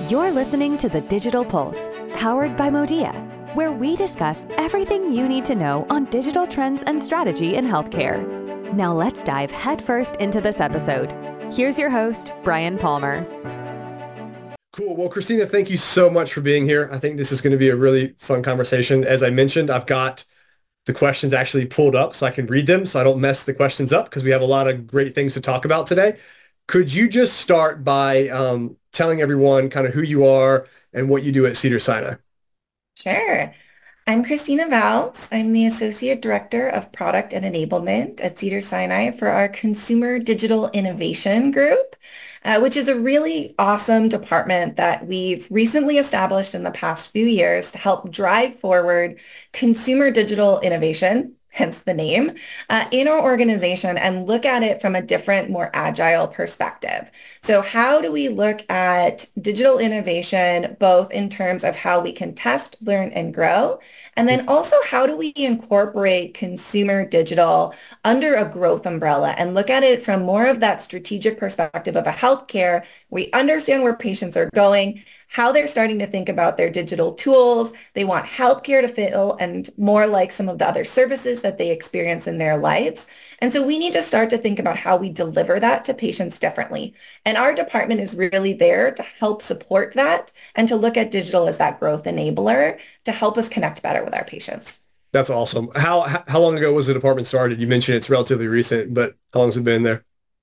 You're listening to The Digital Pulse, powered by Modia, where we discuss everything you need to know on digital trends and strategy in healthcare. Now let's dive headfirst into this episode. Here's your host, Brian Palmer. Cool. Well, Christina, thank you so much for being here. I think this is going to be a really fun conversation. As I mentioned, I've got the questions actually pulled up so I can read them so I don't mess the questions up because we have a lot of great things to talk about today. Could you just start by telling everyone kind of who you are and what you do at Cedars-Sinai? Sure. I'm Christina Valls. I'm the Associate Director of Product and Enablement at Cedars-Sinai for our Consumer Digital Innovation Group, which is a really awesome department that we've recently established in the past few years to help drive forward consumer digital innovation, hence the name, in our organization and look at it from a different, more agile perspective. So how do we look at digital innovation, both in terms of how we can test, learn, and grow, and then also how do we incorporate consumer digital under a growth umbrella and look at it from more of that strategic perspective of a healthcare. We understand where patients are going, how they're starting to think about their digital tools. They want healthcare to feel and more like some of the other services that they experience in their lives. And so we need to start to think about how we deliver that to patients differently. And our department is really there to help support that and to look at digital as that growth enabler to help us connect better with our patients. That's awesome. How long ago was the department started? You mentioned it's relatively recent, but how long has it been there?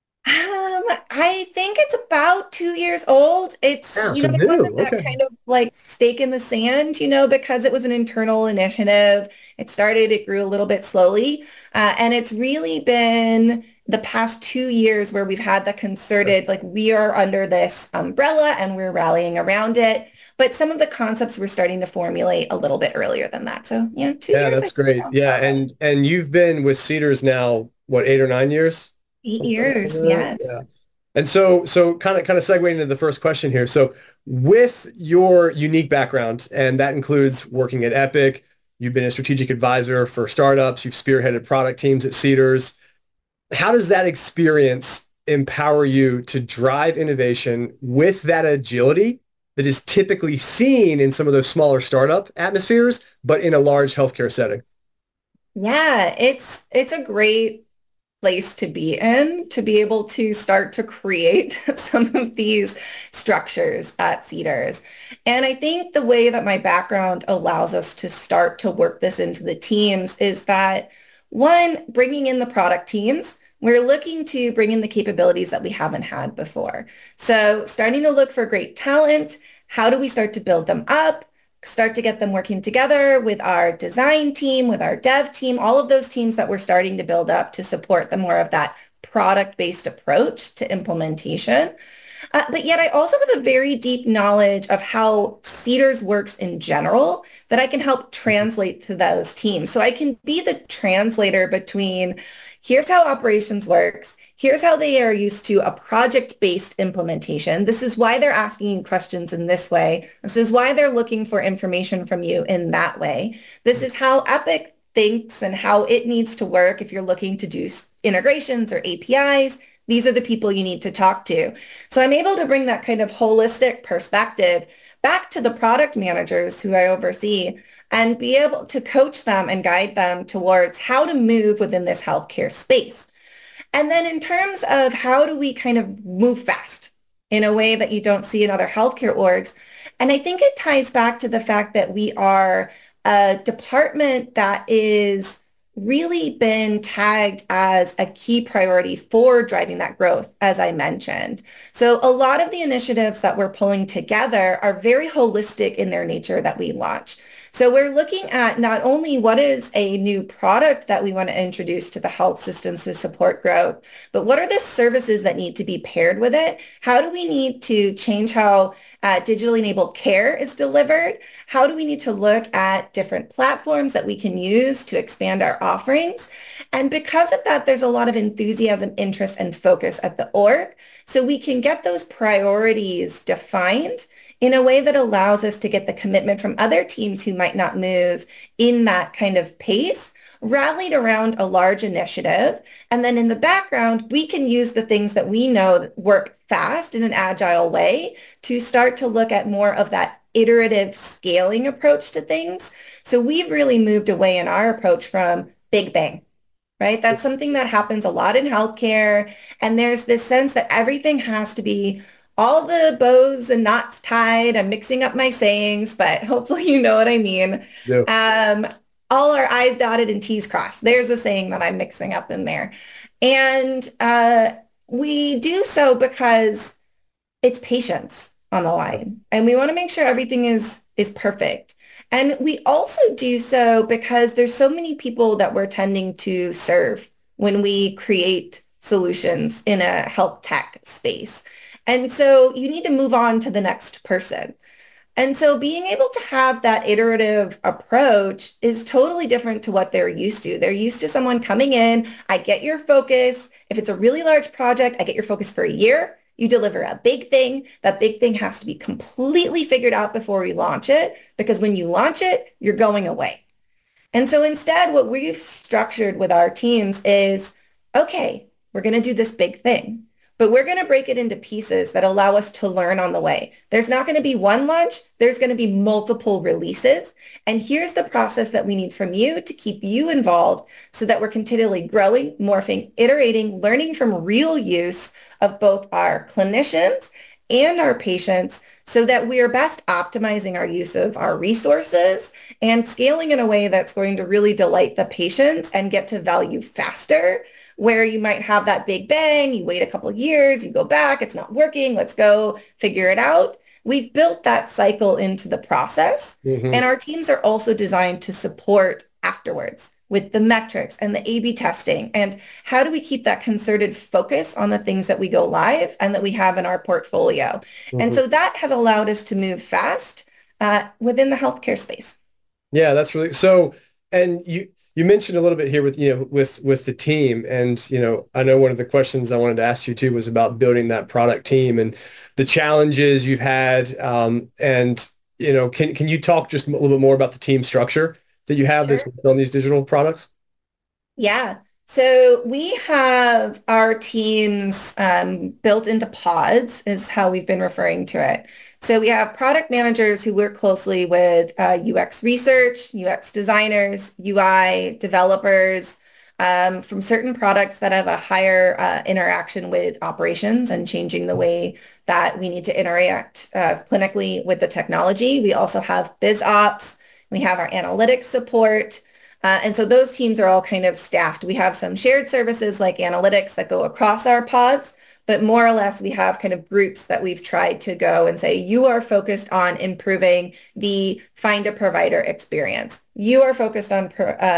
I think it's about 2 years old. Yeah, so It new. wasn't that Okay. kind of like stake in the sand, because it was an internal initiative. It grew a little bit slowly. And it's really been the past 2 years where we've had the concerted, like we are under this umbrella and we're rallying around it. But some of the concepts we're starting to formulate a little bit earlier than that. So yeah, two Yeah, years, I that's think great. sounds Yeah, about right. and you've been with Cedars now, what, 8 or 9 years? Eight Something like years, that. yes. Yeah. And so kind of segueing into the first question here. So with your unique background, and that includes working at Epic, you've been a strategic advisor for startups, you've spearheaded product teams at Cedars. How does that experience empower you to drive innovation with that agility that is typically seen in some of those smaller startup atmospheres, but in a large healthcare setting? Yeah, it's a great place to be in, to be able to start to create some of these structures at Cedars. And I think the way that my background allows us to start to work this into the teams is that, one, bringing in the product teams, we're looking to bring in the capabilities that we haven't had before. So starting to look for great talent, how do we start to build them up? Start to get them working together with our design team, with our dev team, all of those teams that we're starting to build up to support the more of that product-based approach to implementation. But yet I also have a very deep knowledge of how Cedars works in general that I can help translate to those teams. So I can be the translator between here's how operations works. Here's how they are used to a project-based implementation. This is why they're asking you questions in this way. This is why they're looking for information from you in that way. This is how Epic thinks and how it needs to work if you're looking to do integrations or APIs. These are the people you need to talk to. So I'm able to bring that kind of holistic perspective back to the product managers who I oversee and be able to coach them and guide them towards how to move within this healthcare space. And then in terms of how do we kind of move fast in a way that you don't see in other healthcare orgs, and I think it ties back to the fact that we are a department that is really been tagged as a key priority for driving that growth, as I mentioned. So a lot of the initiatives that we're pulling together are very holistic in their nature that we launch. So we're looking at not only what is a new product that we want to introduce to the health systems to support growth, but what are the services that need to be paired with it? How do we need to change how digitally enabled care is delivered? How do we need to look at different platforms that we can use to expand our offerings? And because of that, there's a lot of enthusiasm, interest, and focus at the org. So we can get those priorities defined in a way that allows us to get the commitment from other teams who might not move in that kind of pace rallied around a large initiative. And then in the background, we can use the things that we know that work fast in an agile way to start to look at more of that iterative scaling approach to things. So we've really moved away in our approach from big bang, right? That's something that happens a lot in healthcare. And there's this sense that everything has to be all the bows and knots tied. I'm mixing up my sayings, but hopefully you know what I mean. Yeah. All our I's dotted and T's crossed. There's a saying that I'm mixing up in there. And we do so because it's patience on the line. And we want to make sure everything is perfect. And we also do so because there's so many people that we're tending to serve when we create solutions in a health tech space. And so you need to move on to the next person. And so being able to have that iterative approach is totally different to what they're used to. They're used to someone coming in, I get your focus. If it's a really large project, I get your focus for a year. You deliver a big thing. That big thing has to be completely figured out before we launch it, because when you launch it, you're going away. And so instead, what we've structured with our teams is, okay, we're going to do this big thing, but we're going to break it into pieces that allow us to learn on the way. There's not going to be one launch. There's going to be multiple releases. And here's the process that we need from you to keep you involved so that we're continually growing, morphing, iterating, learning from real use of both our clinicians and our patients so that we are best optimizing our use of our resources and scaling in a way that's going to really delight the patients and get to value faster, where you might have that big bang, you wait a couple of years, you go back, it's not working, let's go figure it out. We've built that cycle into the process, and our teams are also designed to support afterwards with the metrics and the A/B testing. And how do we keep that concerted focus on the things that we go live and that we have in our portfolio? And so that has allowed us to move fast within the healthcare space. Yeah, that's really so. And you mentioned a little bit here with with the team, and I know one of the questions I wanted to ask you too was about building that product team and the challenges you've had. And can you talk just a little bit more about the team structure that you have that's Sure. on these digital products? Yeah. So we have our teams built into pods is how we've been referring to it. So we have product managers who work closely with UX research, UX designers, UI developers from certain products that have a higher interaction with operations and changing the way that we need to interact clinically with the technology. We also have biz ops. We have our analytics support. And so those teams are all kind of staffed. We have some shared services like analytics that go across our pods, but more or less we have kind of groups that we've tried to go and say, you are focused on improving the find a provider experience. You are focused on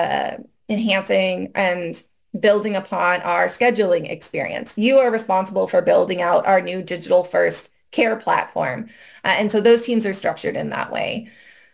enhancing and building upon our scheduling experience. You are responsible for building out our new digital first care platform. And so those teams are structured in that way.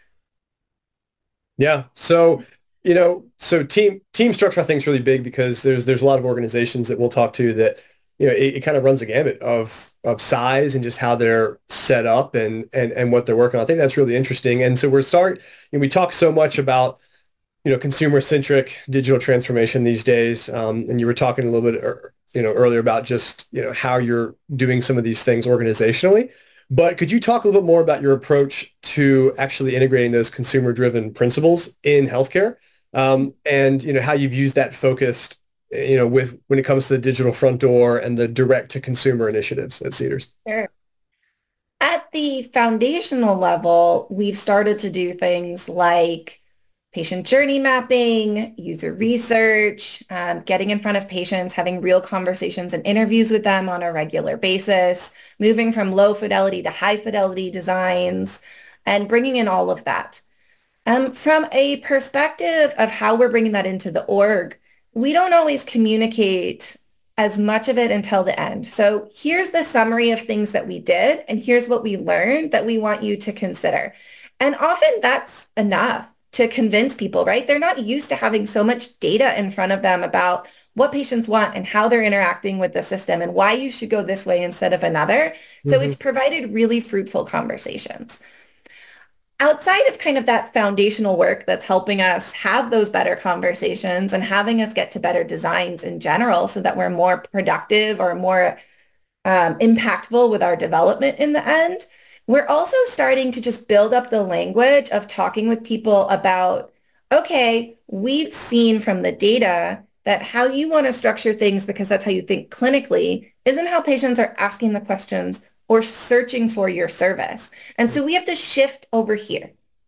Yeah. So, so team structure I think is really big because there's a lot of organizations that we'll talk to that, it kind of runs a gamut of size and just how they're set up and what they're working on. I think that's really interesting. And so we talk so much about, consumer-centric digital transformation these days. And you were talking a little bit, earlier about just, how you're doing some of these things organizationally. But could you talk a little bit more about your approach to actually integrating those consumer-driven principles in healthcare, and how you've used that focused, with when it comes to the digital front door and the direct-to-consumer initiatives at Cedars? Sure. At the foundational level, we've started to do things like patient journey mapping, user research, getting in front of patients, having real conversations and interviews with them on a regular basis, moving from low fidelity to high fidelity designs, and bringing in all of that. From a perspective of how we're bringing that into the org, we don't always communicate as much of it until the end. So here's the summary of things that we did, and here's what we learned that we want you to consider. And often that's enough to convince people, right? They're not used to having so much data in front of them about what patients want and how they're interacting with the system and why you should go this way instead of another. So it's provided really fruitful conversations. outside of kind of that foundational work that's helping us have those better conversations and having us get to better designs in general so that we're more productive or more impactful with our development in the end, we're also starting to just build up the language of talking with people about, okay, we've seen from the data that how you want to structure things because that's how you think clinically isn't how patients are asking the questions or searching for your service. And so we have to shift over here.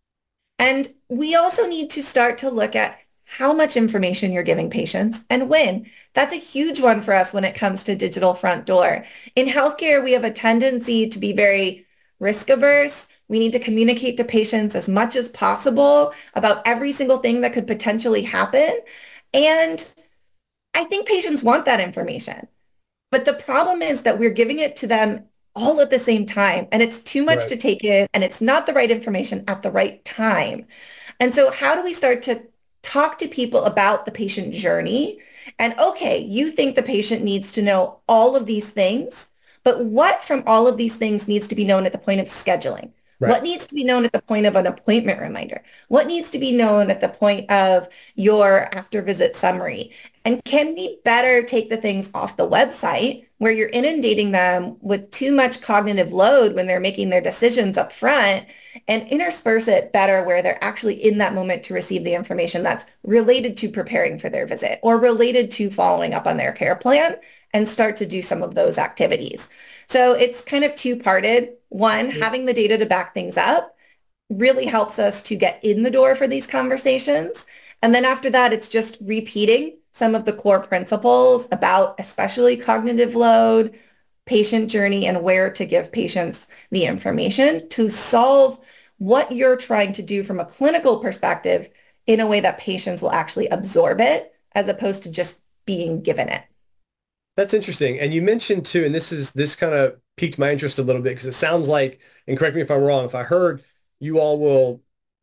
And we also need to start to look at how much information you're giving patients and when. That's a huge one for us when it comes to digital front door. In healthcare, we have a tendency to be very risk averse. We need to communicate to patients as much as possible about every single thing that could potentially happen. And I think patients want that information. But the problem is that we're giving it to them all at the same time, and it's too much Right. to take in, and it's not the right information at the right time. And so how do we start to talk to people about the patient journey? And okay, you think the patient needs to know all of these things, but what from all of these things needs to be known at the point of scheduling? Right. What needs to be known at the point of an appointment reminder? What needs to be known at the point of your after visit summary? And can we better take the things off the website where you're inundating them with too much cognitive load when they're making their decisions up front and intersperse it better where they're actually in that moment to receive the information that's related to preparing for their visit or related to following up on their care plan and start to do some of those activities. So it's kind of two-parted. One, having the data to back things up really helps us to get in the door for these conversations. And then after that, it's just repeating some of the core principles about especially cognitive load, patient journey, and where to give patients the information to solve what you're trying to do from a clinical perspective in a way that patients will actually absorb it as opposed to just being given it. That's interesting. And you mentioned too, and this kind of piqued my interest a little bit because it sounds like, and correct me if I'm wrong, if I heard you all will,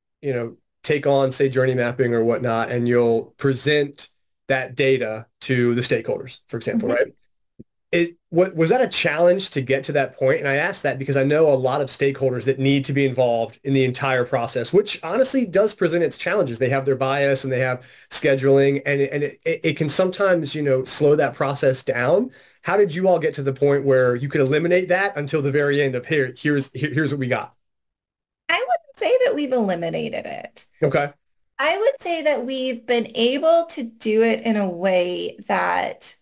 take on, say, journey mapping or whatnot, and you'll present that data to the stakeholders, for example, Mhm. right? What was that a challenge to get to that point? And I asked that because I know a lot of stakeholders that need to be involved in the entire process, which honestly does present its challenges. They have their bias and they have scheduling, and it can sometimes, slow that process down. How did you all get to the point where you could eliminate that until the very end of here's what we got? I wouldn't say that we've eliminated it. Okay. I would say that we've been able to do it in a way that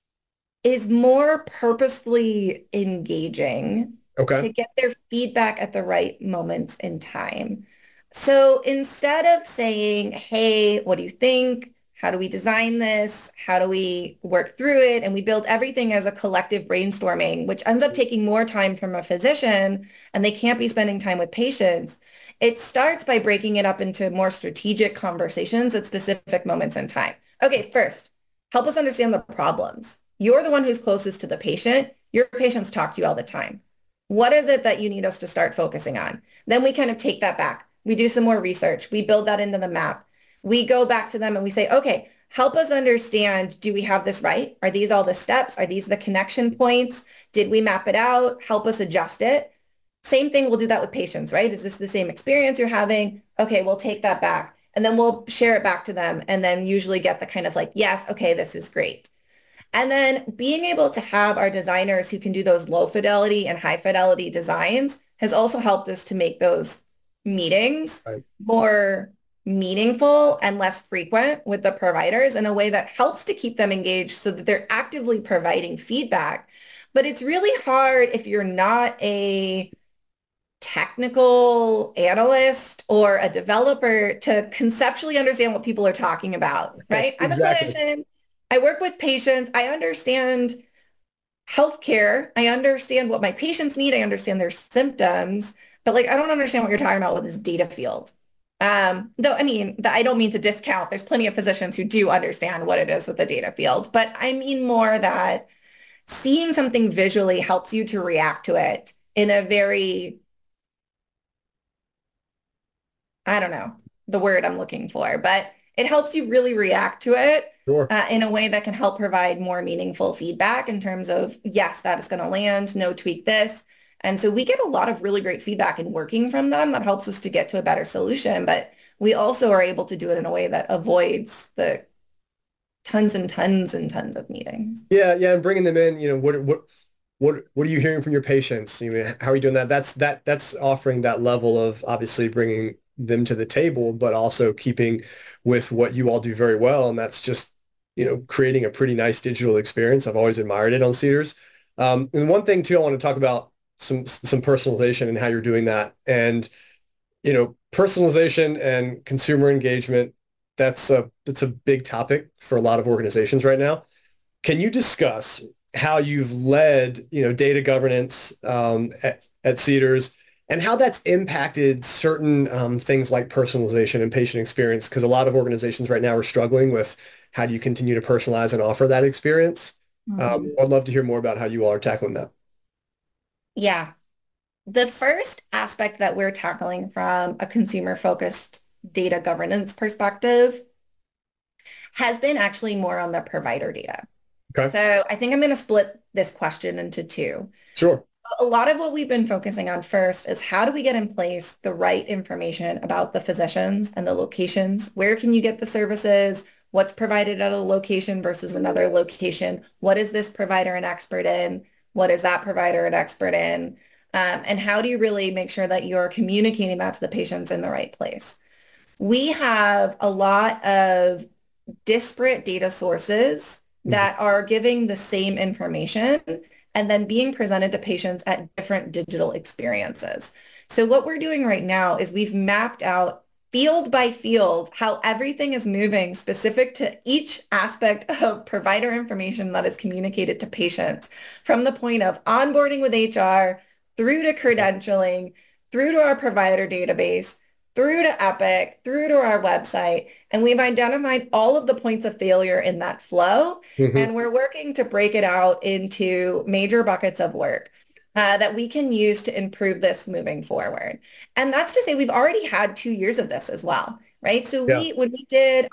is more purposefully engaging Okay. to get their feedback at the right moments in time. So instead of saying, hey, what do you think? How do we design this? How do we work through it? And we build everything as a collective brainstorming, which ends up taking more time from a physician and they can't be spending time with patients. It starts by breaking it up into more strategic conversations at specific moments in time. Okay, first, help us understand the problems. You're the one who's closest to the patient. Your patients talk to you all the time. What is it that you need us to start focusing on? Then we kind of take that back. We do some more research. We build that into the map. We go back to them and we say, okay, help us understand, do we have this right? Are these all the steps? Are these the connection points? Did we map it out? Help us adjust it. Same thing, we'll do that with patients, right? Is this the same experience you're having? Okay, we'll take that back. And then we'll share it back to them and then usually get the kind of like, yes, okay, this is great. And then being able to have our designers who can do those low fidelity and high fidelity designs has also helped us to make those meetings Right. more meaningful and less frequent with the providers in a way that helps to keep them engaged so that they're actively providing feedback. But it's really hard if you're not a technical analyst or a developer to conceptually understand what people are talking about, right? I'm a Exactly. clinician. I work with patients. I understand healthcare. I understand what my patients need. I understand their symptoms, but like I don't understand what you're talking about with this data field. Though I mean, I don't mean to discount. There's plenty of physicians who do understand what it is with the data field, but I mean more that seeing something visually helps you to react to it in a very, I don't know the word I'm looking for, but it helps you really react to it Sure. in a way that can help provide more meaningful feedback in terms of, yes, that is going to land, no, tweak this. And so we get a lot of really great feedback in working from them that helps us to get to a better solution. But we also are able to do it in a way that avoids the tons and tons and tons of meetings. Yeah, yeah, and bringing them in, what are you hearing from your patients? How are you doing that? That's offering that level of obviously bringing them to the table, but also keeping with what you all do very well, and that's just, creating a pretty nice digital experience. I've always admired it on Cedars. And one thing too, I want to talk about some personalization and how you're doing that. And, personalization and consumer engagement, that's a big topic for a lot of organizations right now. Can you discuss how you've led, data governance at Cedars and how that's impacted certain things like personalization and patient experience? Because a lot of organizations right now are struggling with how do you continue to personalize and offer that experience? Mhm. I'd love to hear more about how you all are tackling that. Yeah. The first aspect that we're tackling from a consumer-focused data governance perspective has been actually more on the provider data. Okay, So I think I'm going to split this question into two. sure. A lot of what we've been focusing on first is how do we get in place the right information about the physicians and the locations? Where can you get the services? What's provided at a location versus another location? What is this provider an expert in? What is that provider an expert in? And how do you really make sure that you're communicating that to the patients in the right place? We have a lot of disparate data sources Mhm. that are giving the same information and then being presented to patients at different digital experiences. So what we're doing right now is we've mapped out field by field how everything is moving specific to each aspect of provider information that is communicated to patients from the point of onboarding with HR through to credentialing, through to our provider database, through to Epic, through to our website. And we've identified all of the points of failure in that flow. Mhm. And we're working to break it out into major buckets of work that we can use to improve this moving forward. And that's to say we've already had 2 years of this as well, right? So Yeah. when we did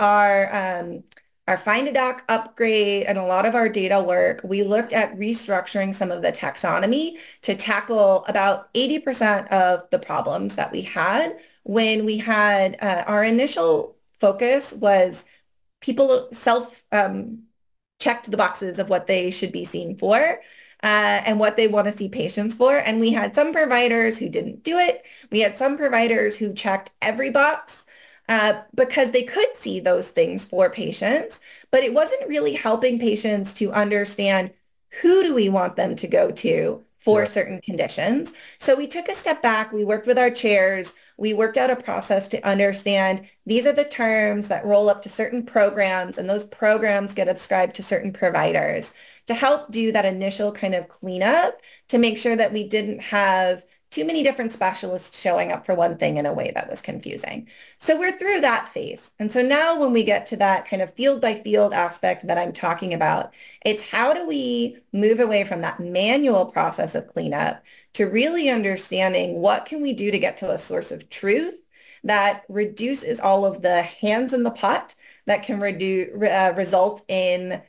our Find a Doc upgrade and a lot of our data work, we looked at restructuring some of the taxonomy to tackle about 80% of the problems that we had when we had our initial focus was people self checked the boxes of what they should be seen for and what they want to see patients for. And we had some providers who didn't do it. We had some providers who checked every box because they could see those things for patients, but it wasn't really helping patients to understand who do we want them to go to for Right. certain conditions. So we took a step back. We worked with our chairs. We worked out a process to understand these are the terms that roll up to certain programs, and those programs get ascribed to certain providers to help do that initial kind of cleanup to make sure that we didn't have too many different specialists showing up for one thing in a way that was confusing. So we're through that phase. And so now when we get to that kind of field by field aspect that I'm talking about, it's how do we move away from that manual process of cleanup to really understanding what can we do to get to a source of truth that reduces all of the hands in the pot that can result in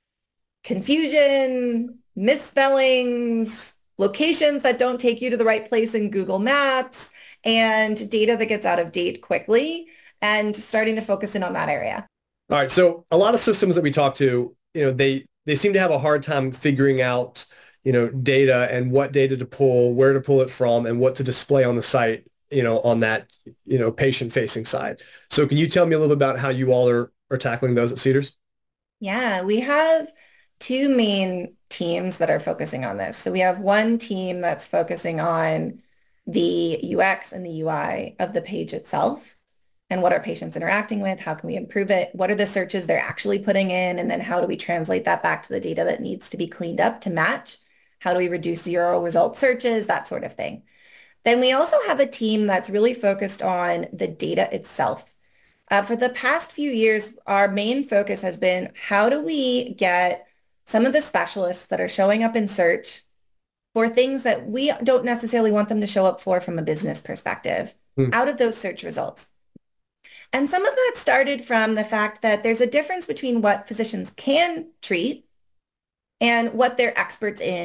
confusion, misspellings, locations that don't take you to the right place in Google Maps, and data that gets out of date quickly, and starting to focus in on that area. All right. So a lot of systems that we talk to, they seem to have a hard time figuring out, data and what data to pull, where to pull it from, and what to display on the site, on that, patient-facing side. So can you tell me a little bit about how you all are tackling those at Cedars? Yeah, we have two main teams that are focusing on this. So we have one team that's focusing on the UX and the UI of the page itself and what are patients interacting with? How can we improve it? What are the searches they're actually putting in? And then how do we translate that back to the data that needs to be cleaned up to match? How do we reduce zero result searches? That sort of thing. Then we also have a team that's really focused on the data itself. For the past few years, our main focus has been how do we get some of the specialists that are showing up in search for things that we don't necessarily want them to show up for from a business perspective Hmm. out of those search results. And some of that started from the fact that there's a difference between what physicians can treat and what they're experts in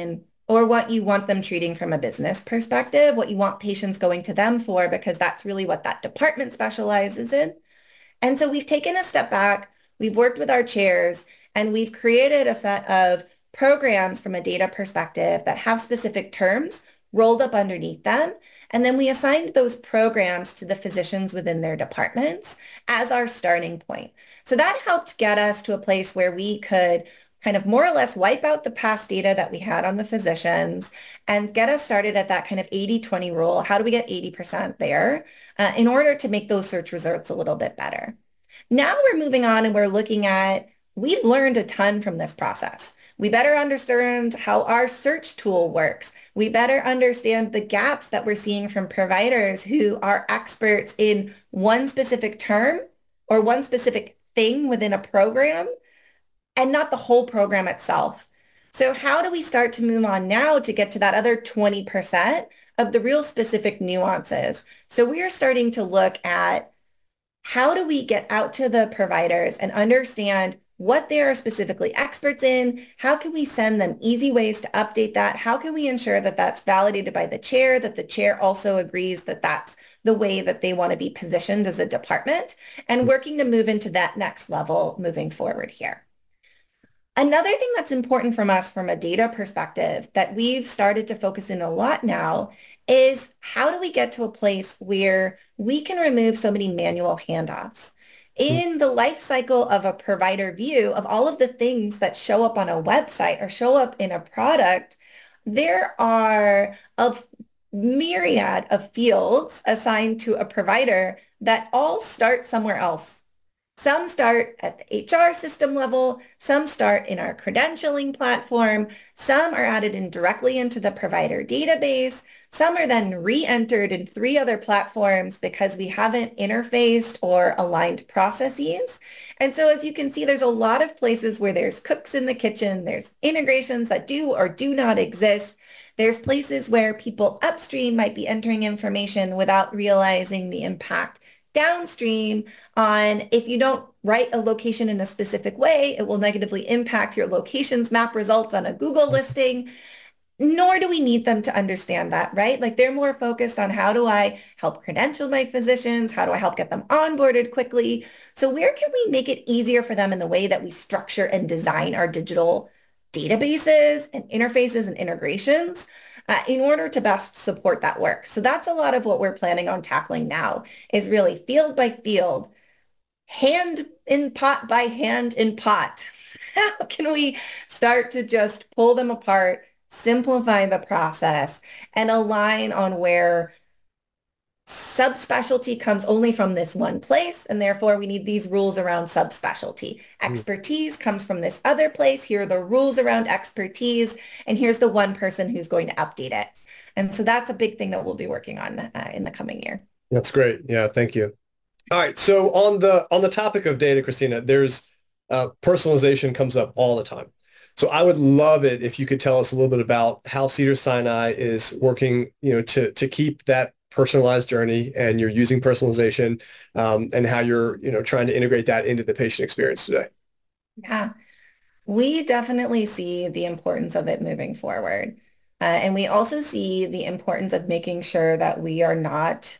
or what you want them treating from a business perspective, what you want patients going to them for, because that's really what that department specializes in. And so we've taken a step back, we've worked with our chairs, and we've created a set of programs from a data perspective that have specific terms rolled up underneath them. And then we assigned those programs to the physicians within their departments as our starting point. So that helped get us to a place where we could kind of more or less wipe out the past data that we had on the physicians and get us started at that kind of 80-20 rule. How do we get 80% there in order to make those search results a little bit better? Now we're moving on and we're looking at, we've learned a ton from this process. We better understand how our search tool works. We better understand the gaps that we're seeing from providers who are experts in one specific term or one specific thing within a program and not the whole program itself. So how do we start to move on now to get to that other 20% of the real specific nuances? So we are starting to look at how do we get out to the providers and understand what they are specifically experts in? How can we send them easy ways to update that? How can we ensure that that's validated by the chair, that the chair also agrees that that's the way that they want to be positioned as a department, and working to move into that next level moving forward here. Another thing that's important from us from a data perspective that we've started to focus in a lot now is how do we get to a place where we can remove so many manual handoffs? In the life cycle of a provider view of all of the things that show up on a website or show up in a product, there are a myriad of fields assigned to a provider that all start somewhere else. Some start at the HR system level, some start in our credentialing platform, some are added in directly into the provider database, some are then re-entered in 3 other platforms because we haven't interfaced or aligned processes. And so as you can see, there's a lot of places where there's cooks in the kitchen, there's integrations that do or do not exist. There's places where people upstream might be entering information without realizing the impact downstream on if you don't write a location in a specific way, it will negatively impact your locations map results on a Google listing. Nor do we need them to understand that, right? Like they're more focused on how do I help credential my physicians? How do I help get them onboarded quickly? So where can we make it easier for them in the way that we structure and design our digital databases and interfaces and integrations in order to best support that work? So that's a lot of what we're planning on tackling now is really field by field, hand in pot by hand in pot. How can we start to just pull them apart, simplify the process, and align on where subspecialty comes only from this one place, and therefore we need these rules around subspecialty. Expertise comes from this other place. Here are the rules around expertise, and here's the one person who's going to update it. And so that's a big thing that we'll be working on in the coming year. That's great. Yeah, thank you. All right. So on the topic of data, Christina, there's personalization comes up all the time. So I would love it if you could tell us a little bit about how Cedars-Sinai is working, to keep that personalized journey, and you're using personalization, and how you're, trying to integrate that into the patient experience today. Yeah, we definitely see the importance of it moving forward. And we also see the importance of making sure that we are not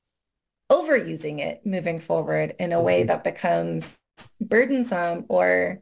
overusing it moving forward in a way that becomes burdensome or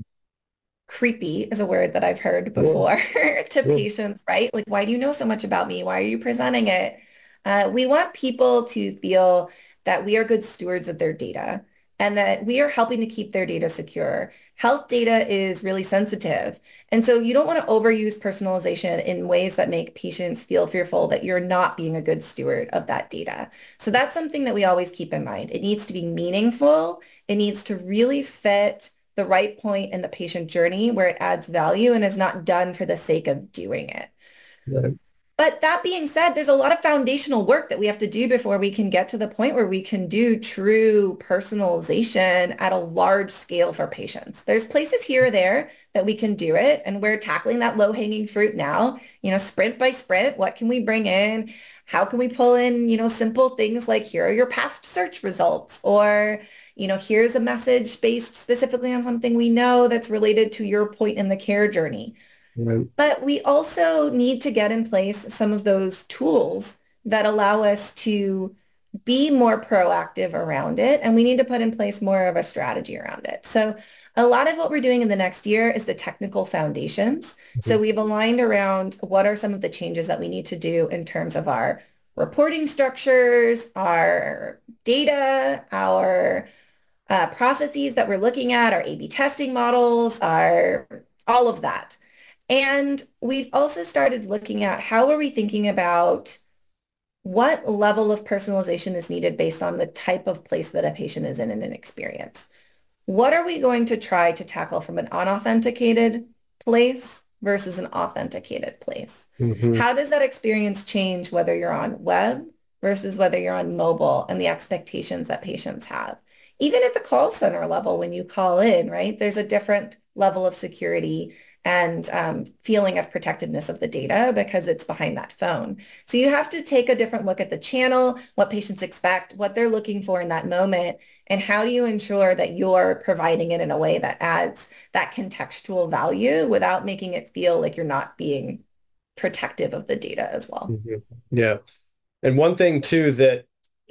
creepy is a word that I've heard before to patients, right? Like, why do you know so much about me? Why are you presenting it? We want people to feel that we are good stewards of their data and that we are helping to keep their data secure. Health data is really sensitive. And so you don't want to overuse personalization in ways that make patients feel fearful that you're not being a good steward of that data. So that's something that we always keep in mind. It needs to be meaningful. It needs to really fit the right point in the patient journey where it adds value and is not done for the sake of doing it. Right. But that being said, there's a lot of foundational work that we have to do before we can get to the point where we can do true personalization at a large scale for patients. There's places here or there that we can do it, and we're tackling that low-hanging fruit now, sprint by sprint. What can we bring in? How can we pull in, simple things like here are your past search results, or here's a message based specifically on something we know that's related to your point in the care journey. Right. But we also need to get in place some of those tools that allow us to be more proactive around it. And we need to put in place more of a strategy around it. So a lot of what we're doing in the next year is the technical foundations. So Mhm. we've aligned around what are some of the changes that we need to do in terms of our reporting structures, our data, our processes that we're looking at, our A/B testing models, our all of that. And we've also started looking at how are we thinking about what level of personalization is needed based on the type of place that a patient is in an experience. What are we going to try to tackle from an unauthenticated place versus an authenticated place? Mhm. How does that experience change whether you're on web versus whether you're on mobile and the expectations that patients have? Even at the call center level, when you call in, right, there's a different level of security and feeling of protectedness of the data because it's behind that phone. So you have to take a different look at the channel, what patients expect, what they're looking for in that moment, and how do you ensure that you're providing it in a way that adds that contextual value without making it feel like you're not being protective of the data as well? Mhm. Yeah. And one thing too that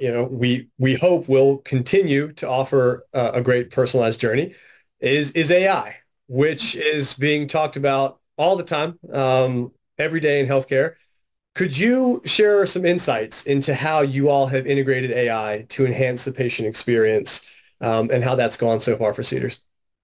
we hope will continue to offer a great personalized journey is AI, which is being talked about all the time, every day in healthcare. Could you share some insights into how you all have integrated AI to enhance the patient experience, and how that's gone so far for Cedars?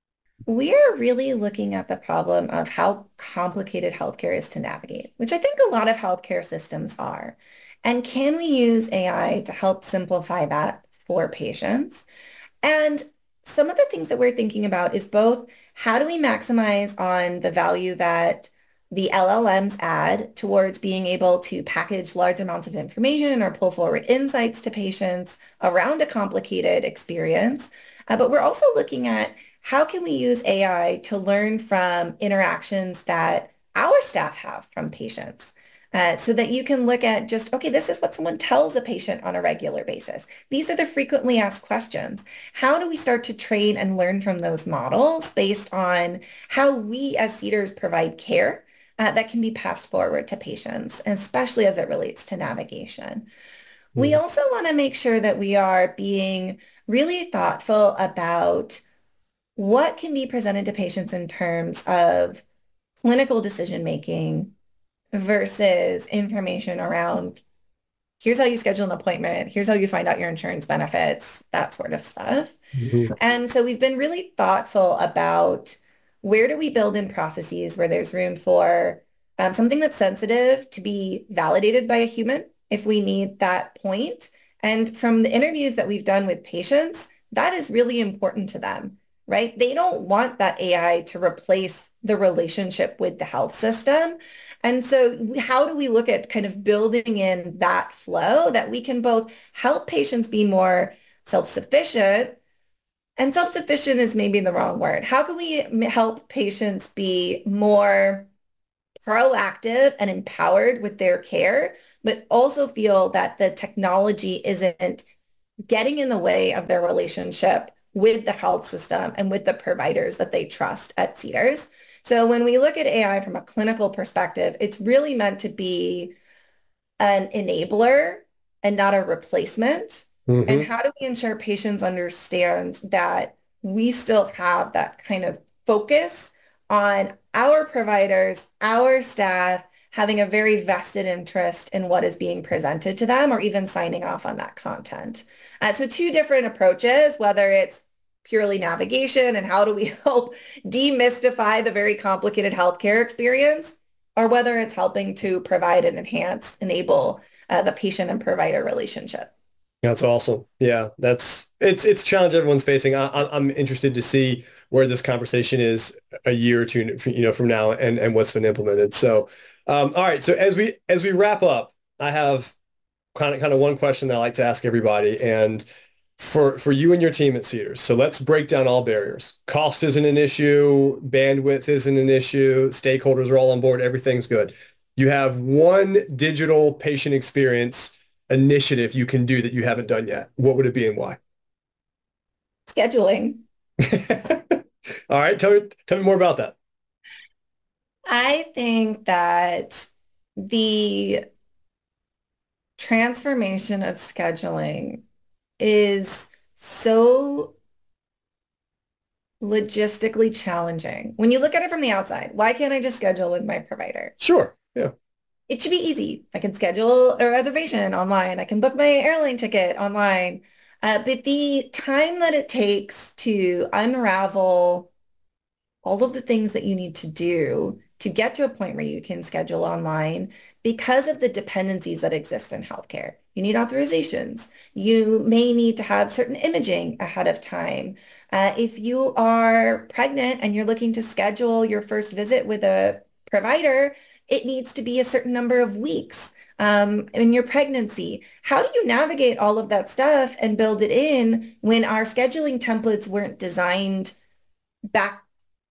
We're really looking at the problem of how complicated healthcare is to navigate, which I think a lot of healthcare systems are. And can we use AI to help simplify that for patients? And some of the things that we're thinking about is both how do we maximize on the value that the LLMs add towards being able to package large amounts of information or pull forward insights to patients around a complicated experience. But we're also looking at how can we use AI to learn from interactions that our staff have from patients. So that you can look at just, okay, this is what someone tells a patient on a regular basis. These are the frequently asked questions. How do we start to train and learn from those models based on how we as Cedars provide care that can be passed forward to patients, especially as it relates to navigation? We Mhm. also want to make sure that we are being really thoughtful about what can be presented to patients in terms of clinical decision making versus information around here's how you schedule an appointment, here's how you find out your insurance benefits, that sort of stuff. Mhm. And so we've been really thoughtful about where do we build in processes where there's room for something that's sensitive to be validated by a human if we need that point. And from the interviews that we've done with patients, that is really important to them, right? They don't want that AI to replace the relationship with the health system. And so how do we look at kind of building in that flow that we can both help patients be more self-sufficient, and self-sufficient is maybe the wrong word. How can we help patients be more proactive and empowered with their care, but also feel that the technology isn't getting in the way of their relationship with the health system and with the providers that they trust at Cedars? So when we look at AI from a clinical perspective, it's really meant to be an enabler and not a replacement? And Mhm. how do we ensure patients understand that we still have that kind of focus on our providers, our staff having a very vested interest in what is being presented to them or even signing off on that content? So two different approaches, whether it's purely navigation and how do we help demystify the very complicated healthcare experience, or whether it's helping to provide and enhance, enable the patient and provider relationship. That's awesome. Yeah, it's a challenge everyone's facing. I'm interested to see where this conversation is a year or two, from now, and what's been implemented. So, all right. So as we wrap up, I have kind of one question that I like to ask everybody, and for you and your team at Cedars. So let's break down all barriers. Cost isn't an issue. Bandwidth isn't an issue. Stakeholders are all on board. Everything's good. You have one digital patient experience initiative you can do that you haven't done yet. What would it be and why? Scheduling. All right, tell me more about that. I think that the transformation of scheduling is so logistically challenging. When you look at it from the outside, why can't I just schedule with my provider? Sure. Yeah. It should be easy. I can schedule a reservation online. I can book my airline ticket online. But the time that it takes to unravel all of the things that you need to do to get to a point where you can schedule online because of the dependencies that exist in healthcare. You need authorizations. You may need to have certain imaging ahead of time. If you are pregnant and you're looking to schedule your first visit with a provider, it needs to be a certain number of weeks in your pregnancy. How do you navigate all of that stuff and build it in when our scheduling templates weren't designed back,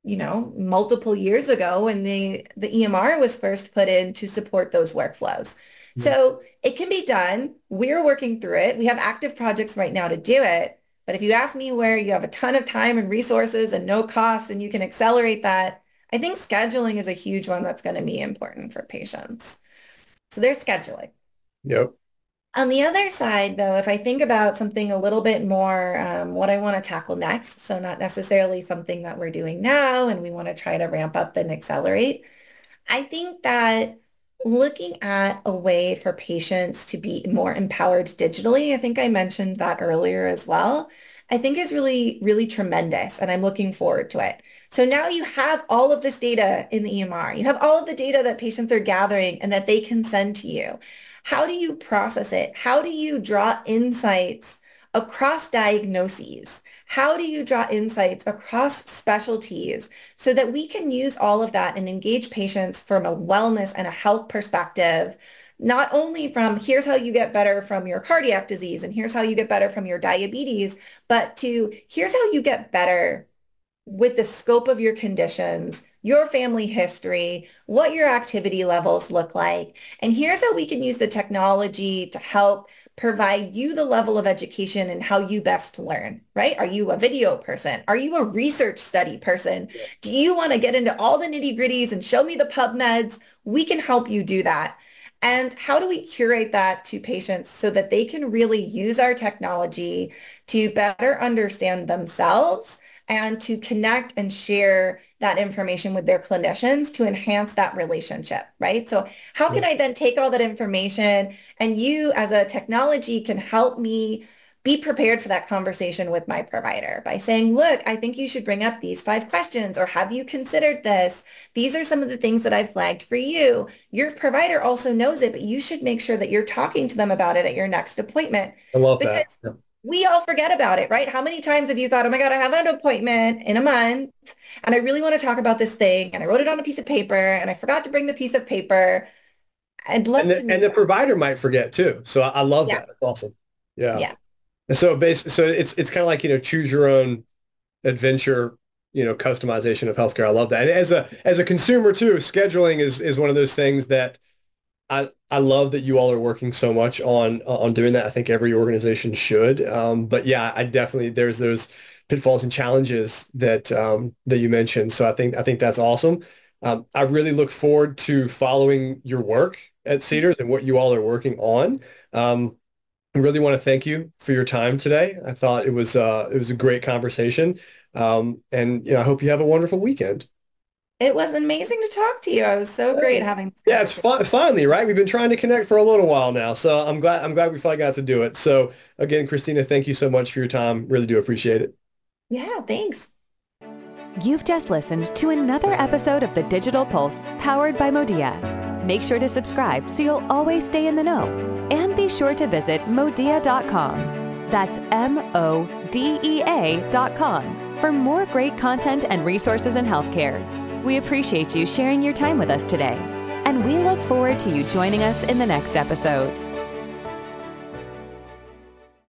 multiple years ago when the EMR was first put in to support those workflows? Mm. So it can be done. We're working through it. We have active projects right now to do it. But if you ask me where you have a ton of time and resources and no cost and you can accelerate that, I think scheduling is a huge one that's going to be important for patients. So there's scheduling. Yep. On the other side, though, if I think about something a little bit more, what I want to tackle next, so not necessarily something that we're doing now and we want to try to ramp up and accelerate, I think that looking at a way for patients to be more empowered digitally, I think I mentioned that earlier as well, I think is really, really tremendous, and I'm looking forward to it. So now you have all of this data in the EMR. You have all of the data that patients are gathering and that they can send to you. How do you process it? How do you draw insights across diagnoses? How do you draw insights across specialties so that we can use all of that and engage patients from a wellness and a health perspective, not only from here's how you get better from your cardiac disease and here's how you get better from your diabetes, but to here's how you get better with the scope of your conditions, your family history, what your activity levels look like. And here's how we can use the technology to help provide you the level of education and how you best learn, right? Are you a video person? Are you a research study person? Do you want to get into all the nitty gritties and show me the PubMeds? We can help you do that. And how do we curate that to patients so that they can really use our technology to better understand themselves and to connect and share that information with their clinicians to enhance that relationship, right? So how can I then take all that information and you as a technology can help me be prepared for that conversation with my provider by saying, look, I think you should bring up these 5 questions, or have you considered this? These are some of the things that I've flagged for you. Your provider also knows it, but you should make sure that you're talking to them about it at your next appointment. I love Because that. Yeah. we all forget about it, right? How many times have you thought, oh my God, I have an appointment in a month and I really want to talk about this thing and I wrote it on a piece of paper and I forgot to bring the piece of paper. I'd And love to the, know. and the provider might forget too. So I love Yeah, that. It's awesome. Yeah. yeah. And so it's kind of like, choose your own adventure, customization of healthcare. I love that. And as a consumer too, scheduling is one of those things that I love that you all are working so much on doing that. I think every organization should. But yeah, I definitely there's those pitfalls and challenges that you mentioned. So I think that's awesome. I really look forward to following your work at Cedars and what you all are working on. I really want to thank you for your time today. I thought it was a great conversation. And I hope you have a wonderful weekend. It was amazing to talk to you. It was so great having this Yeah, it's conversation. fun, finally, right? We've been trying to connect for a little while now, so I'm glad we finally got to do it. So again, Christina, thank you so much for your time. Really do appreciate it. Yeah, thanks. You've just listened to another episode of the Digital Pulse, powered by Modia. Make sure to subscribe so you'll always stay in the know. And be sure to visit Modia.com. That's MODEA.com for more great content and resources in healthcare. We appreciate you sharing your time with us today, and we look forward to you joining us in the next episode.